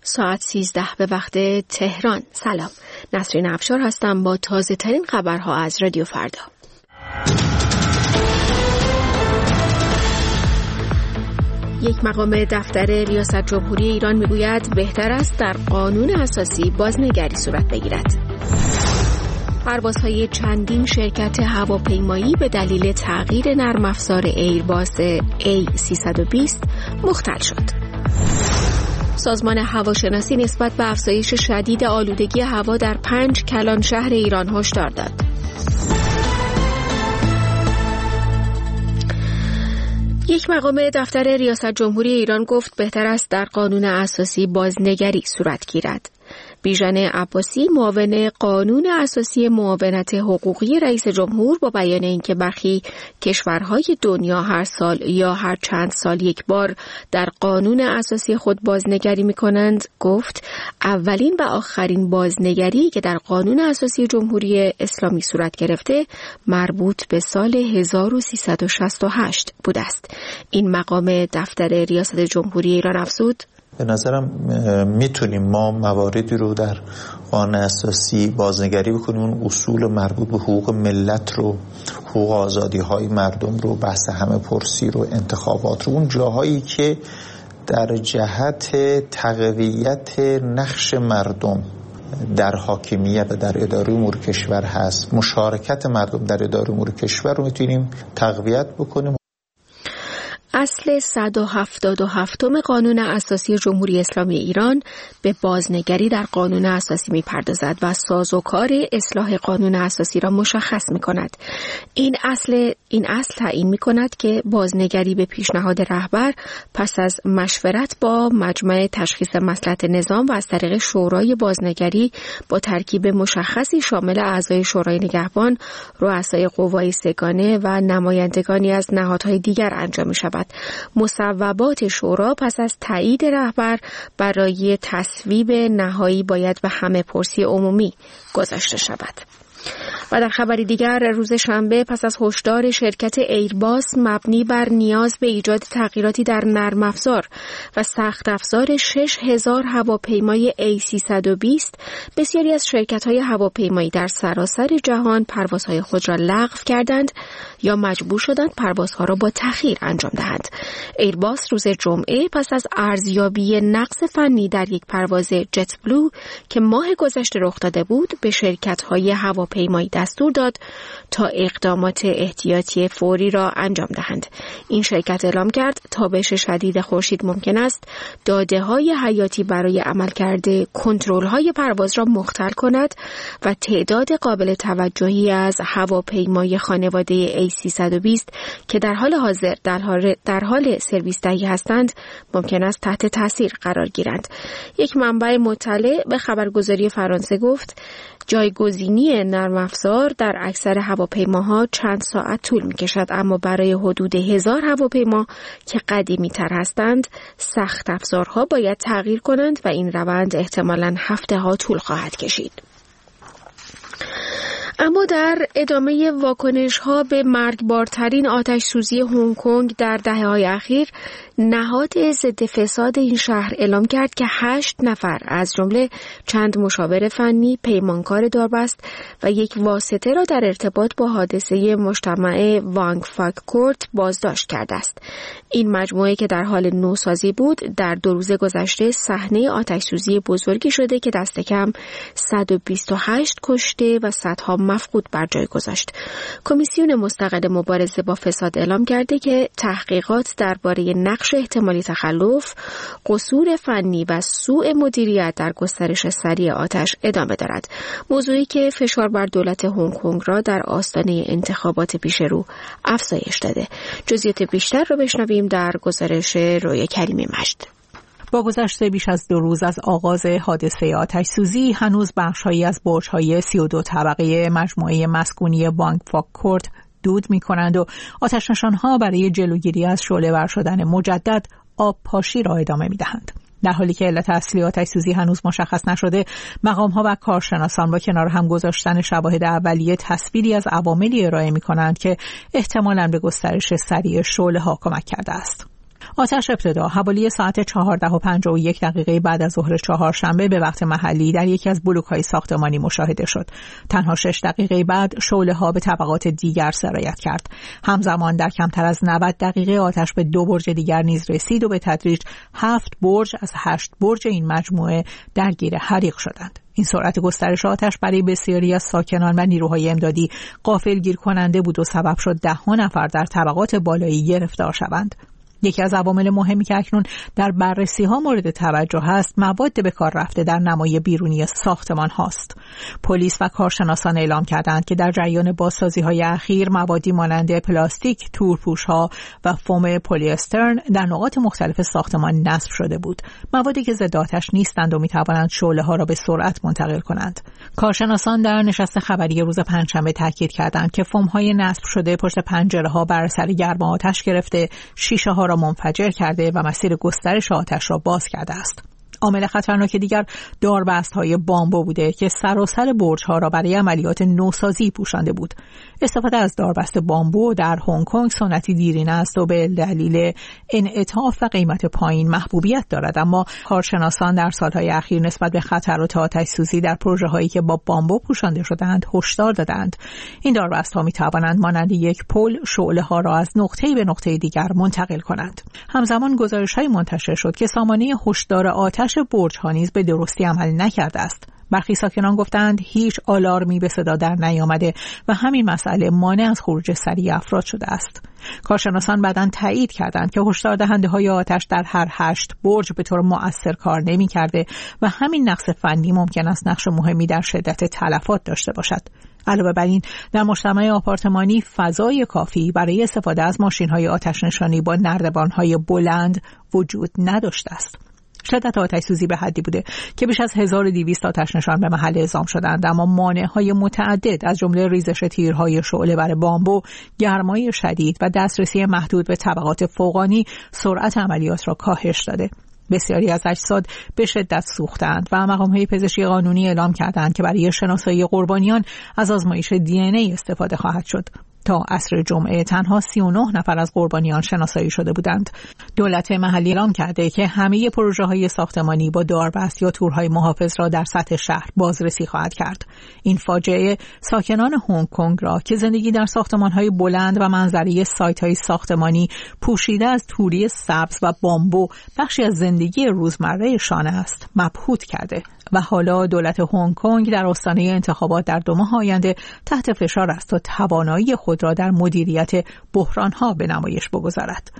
ساعت 13 به وقت تهران. سلام، نسرین افشار هستم با تازه ترین خبرها از رادیو فردا. یک مقام دفتر ریاست جمهوری ایران میگوید بهتر است در قانون اساسی بازنگری صورت بگیرد. پروازهای چندین شرکت هواپیمایی به دلیل تغییر نرم افزار ایرباس A320 مختل شد. سازمان هواشناسی نسبت به افزایش شدید آلودگی هوا در 5 کلان شهر ایران هشدار داد. یک مقام دفتر ریاست جمهوری ایران گفت بهتر است در قانون اساسی بازنگری صورت گیرد. بیژن عباسی، معاون قانون اساسی معاونت حقوقی رئیس جمهور، با بیان اینکه برخی کشورهای دنیا هر سال یا هر چند سال یک بار در قانون اساسی خود بازنگری می‌کنند، گفت اولین و آخرین بازنگری که در قانون اساسی جمهوری اسلامی صورت گرفته مربوط به سال 1368 بوده است. این مقام دفتر ریاست جمهوری ایران افزود: به نظرم میتونیم ما مواردی رو در قانون اساسی بازنگری بکنیم، اون اصول مربوط به حقوق ملت رو، حقوق آزادی های مردم رو، بحث همه پرسی رو، انتخابات رو، اون جاهایی که در جهت تقویت نقش مردم در حاکمیت و در اداره امور کشور هست، مشارکت مردم در اداره امور کشور رو میتونیم تقویت بکنیم. اصل 177 قانون اساسی جمهوری اسلامی ایران به بازنگری در قانون اساسی می‌پردازد و سازوکار اصلاح قانون اساسی را مشخص می‌کند. این اصل تعیین می‌کند که بازنگری به پیشنهاد رهبر پس از مشورت با مجمع تشخیص مصلحت نظام و از طریق شورای بازنگری با ترکیب مشخصی شامل اعضای شورای نگهبان، رؤسای قوای سگانه و نمایندگانی از نهادهای دیگر انجام می‌شود. مصوبات شورا پس از تایید رهبر برای تصویب نهایی باید به همه پرسی عمومی گذاشته شود. و در خبری دیگر، روز شنبه پس از هشدار شرکت ایرباس مبنی بر نیاز به ایجاد تغییراتی در نرم افزار و سخت افزار 6000 هواپیمای A320، بسیاری از شرکت‌های هواپیمایی در سراسر جهان پروازهای خود را لغو کردند یا مجبور شدند پروازها را با تأخیر انجام دهند. ایرباس روز جمعه پس از ارزیابی نقص فنی در یک پرواز جت بلو که ماه گذشته رخ داده بود، به شرکت‌های هواپیمایی دستور داد تا اقدامات احتیاطی فوری را انجام دهند. این شرکت اعلام کرد تابش شدید خورشید ممکن است داده‌های حیاتی برای عملکرد کنترل‌های پرواز را مختل کند و تعداد قابل توجهی از هواپیمای خانواده A320 که در حال حاضر در حال سرویس دهی هستند ممکن است تحت تاثیر قرار گیرند. یک منبع مطلع به خبرگزاری فرانسه گفت جایگزینی نرم افزار در اکثر هواپیماها چند ساعت طول می‌کشد، اما برای حدود 1000 هواپیما که قدیمی‌تر هستند سخت افزارها باید تغییر کنند و این روند احتمالاً هفته‌ها طول خواهد کشید. اما در ادامه واکنش‌ها به مرگبارترین آتش سوزی هنگ کنگ در دهه‌های اخیر، نهاد ضد فساد این شهر اعلام کرد که 8 نفر از جمله چند مشاور فنی، پیمانکار داربست و یک واسطه را در ارتباط با حادثه مجتمع وانگ فاک کورت بازداشت کرده است. این مجموعه که در حال نوسازی بود، در 2 روز گذشته صحنه آتش سوزی بزرگی شده که دست کم 128 کشته و صدها مفقود بر جای گذاشت. کمیسیون مستقل مبارزه با فساد اعلام کرده که تحقیقات درباره نقش احتمالی تخلف، قصور فنی و سوء مدیریت در گسترش سریع آتش ادامه دارد. موضوعی که فشار بر دولت هنگ کنگ را در آستانه انتخابات پیش رو افزایش داده. جزئیات بیشتر را بشنویم در گزارش رویا کریمی مجد. با گذشت بیش از 2 روز از آغاز حادثه آتش سوزی، هنوز بخش‌هایی از برج‌های 32 طبقه مجموعه مسکونی وانگ فاک کورت دود می‌کنند و آتش‌نشان‌ها برای جلوگیری از شعله‌ور شدن مجدد آب پاشی را ادامه می‌دهند. در حالی که علت اصلی آتش سوزی هنوز مشخص نشده، مقام‌ها و کارشناسان با کنار هم گذاشتن شواهد اولیه تصویری از عواملی ارائه می‌کنند که احتمالاً به گسترش سریع شعله‌ها کمک کرده است. آتش ابتدا حوالی ساعت 14:51 بعد از ظهر چهارشنبه به وقت محلی در یکی از بلوک‌های ساختمانی مشاهده شد. تنها 6 دقیقه بعد شعله‌ها به طبقات دیگر سرایت کرد. همزمان در کمتر از 90 دقیقه آتش به 2 برج دیگر نیز رسید و به تدریج 7 برج از 8 برج این مجموعه درگیر حریق شدند. این سرعت گسترش آتش برای بسیاری از ساکنان و نیروهای امدادی غافلگیر کننده بود و سبب شد 10 نفر در طبقات بالایی گرفتار شوند. یکی از عوامل مهمی که اکنون در بررسی‌ها مورد توجه است، مواد به کار رفته در نمای بیرونی ساختمان هاست. پلیس و کارشناسان اعلام کردند که در جریان بازسازی‌های اخیر موادی مانند پلاستیک، تورپوش‌ها و فوم پلی استرن در نقاط مختلف ساختمان نصب شده بود. موادی که ضد آتش نیستند و می‌توانند شعله‌ها را به سرعت منتقل کنند. کارشناسان در نشست خبری روز پنجشنبه تاکید کردند که فوم‌های نصب شده پشت پنجره‌ها بر اثر گرما آتش گرفته، شیشه‌ها را منفجر کرده و مسیر گسترش آتش را باز کرده است. عامل خطرناک دیگر داربست‌های بامبو بوده که سراسر برج‌ها را برای عملیات نوسازی پوشانده بود. استفاده از داربست بامبو در هنگ کنگ سنتی دیرینه است و به دلیل انعطاف و قیمت پایین محبوبیت دارد، اما کارشناسان در سالهای اخیر نسبت به خطرات آتش‌سوزی در پروژه‌هایی که با بامبو پوشانده شده‌اند هشدار دادند. این داربست‌ها می‌توانند مانند یک پل شعله‌ها را از نقطه‌ای به نقطه دیگر منتقل کنند. همزمان گزارش‌های منتشر شد که سامانه هشدار آتش برج‌ها نیز به درستی عمل نکرده است. برخی ساکنان گفتند هیچ آلارمی به صدا در نیامده و همین مسئله مانع از خروج سریع افراد شده است. کارشناسان بعداً تایید کردند که هشدار دهنده‌های آتش در هر 8 برج به طور مؤثر کار نمی‌کرده و همین نقص فنی ممکن است نقش مهمی در شدت تلفات داشته باشد. علاوه بر این در مجتمع آپارتمانی فضای کافی برای استفاده از ماشین‌های آتش نشانی با نردبان‌های بلند وجود نداشته است. شدت آتش‌سوزی به حدی بوده که بیش از 1200 آتش‌نشان به محل اعزام شدند، اما مانع‌های متعدد از جمله ریزش تیرهای شعله‌ور بامبو، گرمای شدید و دسترسی محدود به طبقات فوقانی سرعت عملیات را کاهش داده. بسیاری از اجساد به شدت سوختند و مقام‌های پزشکی قانونی اعلام کردند که برای شناسایی قربانیان از آزمایش DNA استفاده خواهد شد. تا عصر جمعه تنها 39 نفر از قربانیان شناسایی شده بودند. دولت محلی اعلام کرده که همه پروژه‌های ساختمانی با داربست یا تورهای محافظ را در سطح شهر بازرسی خواهد کرد. این فاجعه ساکنان هنگ کنگ را که زندگی در ساختمان‌های بلند و منظره سایت‌های ساختمانی پوشیده از توری سبز و بامبو بخشی از زندگی روزمره‌شان است، مبهوت کرده. و حالا دولت هنگ کنگ در آستانه انتخابات در 2 ماه آینده تحت فشار است تا توانایی خود را در مدیریت بحران‌ها به نمایش بگذارد.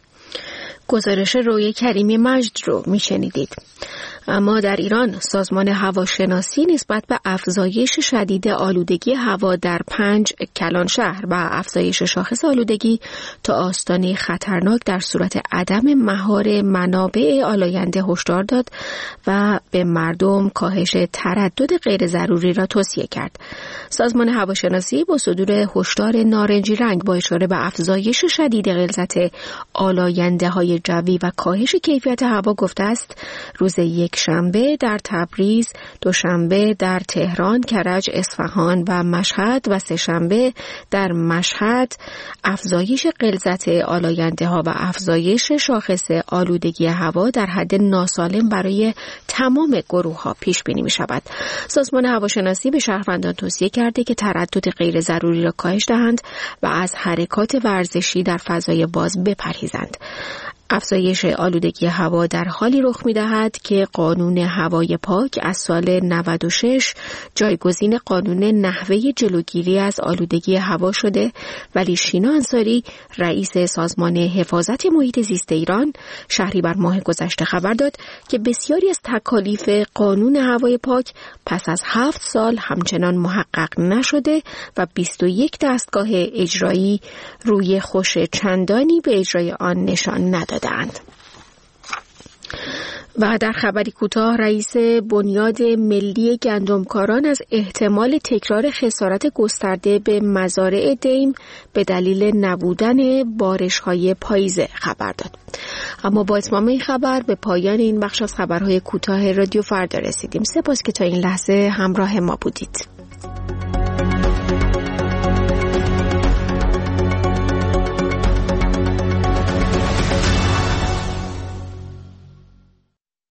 گزارش روی کریمی مجد رو میشنیدید. اما در ایران سازمان هواشناسی نسبت به افزایش شدید آلودگی هوا در 5 کلان شهر و افزایش شاخص آلودگی تا آستانه خطرناک در صورت عدم مهار منابع آلاینده هشدار داد و به مردم کاهش تردد غیر ضروری را توصیه کرد. سازمان هواشناسی با صدور هشدار نارنجی رنگ با اشاره به افزایش شدید غلظت آلاینده های جوی و کاهش کیفیت هوا گفته است روز یکشنبه در تبریز، دوشنبه در تهران، کرج، اصفهان و مشهد و سه‌شنبه در مشهد افزایش غلظت آلاینده ها و افزایش شاخص آلودگی هوا در حد ناسالم برای تمام گروه ها پیش بینی می شود. سازمان هواشناسی به شهروندان توصیه کرده که تردد غیر ضروری را کاهش دهند و از حرکات ورزشی در فضای باز بپرهیزند. افزایش آلودگی هوا در حالی رخ می‌دهد که قانون هوای پاک از سال 96 جایگزین قانون نحوه جلوگیری از آلودگی هوا شده، ولی شینا انصاری رئیس سازمان حفاظت محیط زیست ایران شهریور ماه گذشته خبر داد که بسیاری از تکالیف قانون هوای پاک پس از 7 سال همچنان محقق نشده و 21 دستگاه اجرایی روی خوش چندانی به اجرای آن نشان ندادند. و در خبری کوتاه رئیس بنیاد ملی گندمکاران از احتمال تکرار خسارت گسترده به مزارع دیم به دلیل نبودن بارش‌های پاییزه خبر داد. اما با اتمام این خبر به پایان این بخش از خبرهای کوتاه رادیو فردا رسیدیم. سپاس که تا این لحظه همراه ما بودید.